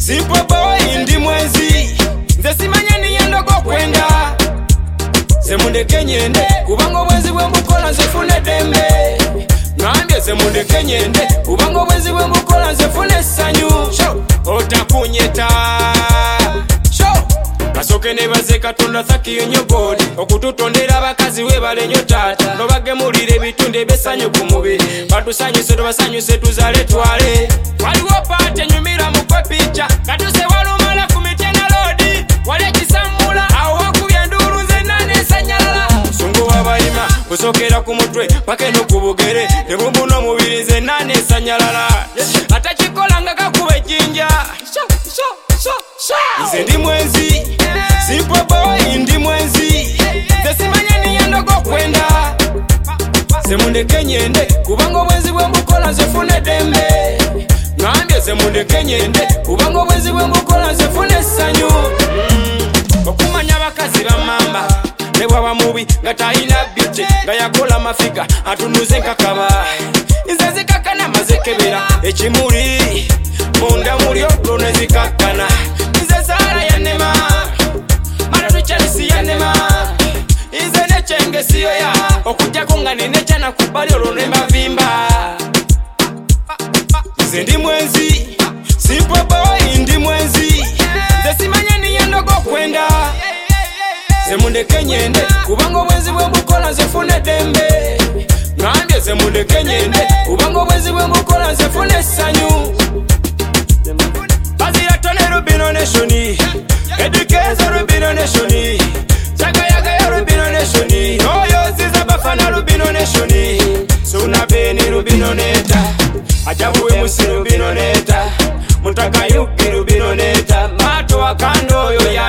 Simple boy ndi mwenzi nze simanya niyendo kwenda semundeke nyende kubanga obwenzi bwembukola nze fune dembe ngambye semundeke nyende kubanga obwenzi bwembukola nze fune essanyu otakunyeta kasoke nebaze Katonda thank you nnyo God okututondera abakazi webale nnyo taata nobagemulira ebitundu ebyessanyu ku mubiri batusanyuse tubasanyuse tuzale twale waliwo paate nyumira mukwe picha katuse walumala ku Mityana Road wali ekisammula awo wakubya enduulu nze nane esanyalala sungu wabayima kusokera ku mutwe paka eno ku bugere ne bumbuno mubiri nze nane esanyalala atakikola nga kakuba ejjinja nze ndi mwenzi Simple boy ndi mwenzi nze simanya niyendo kwenda semundeke nyende kubanga obwenzi bwembukola nze fune dembe ngambye semundeke nyende kubanga obwenzi bwembukola nze fune essanyu okumanya abakazi bamamba ne bwaba mubi nga talina byute nga yakola mafiga atunuze nkakaba nze zikakkana mazekebera ekimuli munda muli olwo ne zikakkana nze Zara yanema Chelsea yanema ize nechenge siyo ya okujja kungane nechana kubali olonema vimba nze ndi mwenzi Simple boy ndi mwenzi nze simanya niyendo kwenda semundeke nyende kubanga obwenzi bwembukola nze fune dembe ngambye semundeke nyende kubanga obwenzi bwembukola nze fune essanyu bazira tone Rubino Nation Education Rubino Nation Chagayaga Rubino Nation Oyo ziza bafana Rubino Nation Suna beni Rubino Neta Ajabuwe musi Rubino Neta Mutaka yuki Rubino Neta Mato wakando yo ya